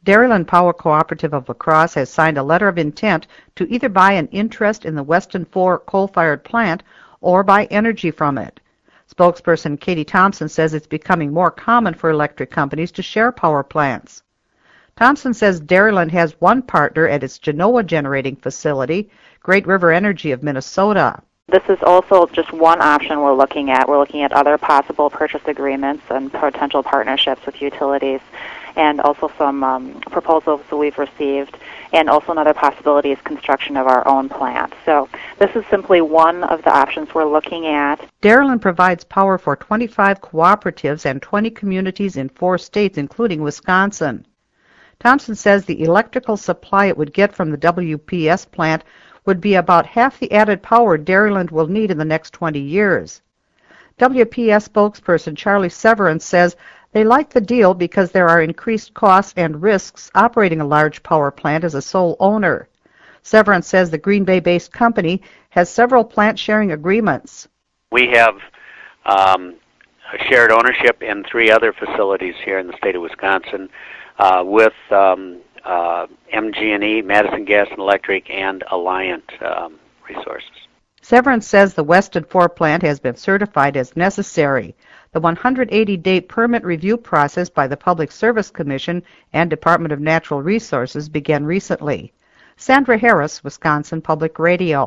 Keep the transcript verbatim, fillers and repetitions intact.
Dairyland Power Cooperative of La Crosse has signed a letter of intent to either buy an interest in the Weston four coal-fired plant or buy energy from it. Spokesperson Katie Thompson says it's becoming more common for electric companies to share power plants. Thompson says Dairyland has one partner at its Genoa generating facility, Great River Energy of Minnesota. This is also just one option we're looking at. We're looking at other possible purchase agreements and potential partnerships with utilities, and also some um, proposals that we've received, and also another possibility is construction of our own plant. So this is simply one of the options we're looking at. Dairyland provides power for twenty-five cooperatives and twenty communities in four states, including Wisconsin. Thompson says the electrical supply it would get from the W P S plant would be about half the added power Dairyland will need in the next twenty years. W P S spokesperson Charlie Severance says they like the deal because there are increased costs and risks operating a large power plant as a sole owner. Severance says the Green Bay-based company has several plant-sharing agreements. We have um, a shared ownership in three other facilities here in the state of Wisconsin uh, with um, uh, M G and E, Madison Gas and Electric, and Alliant um, Resources. Severance says the Weston four plant has been certified as necessary. The one hundred eighty day permit review process by the Public Service Commission and Department of Natural Resources began recently. Sandra Harris, Wisconsin Public Radio.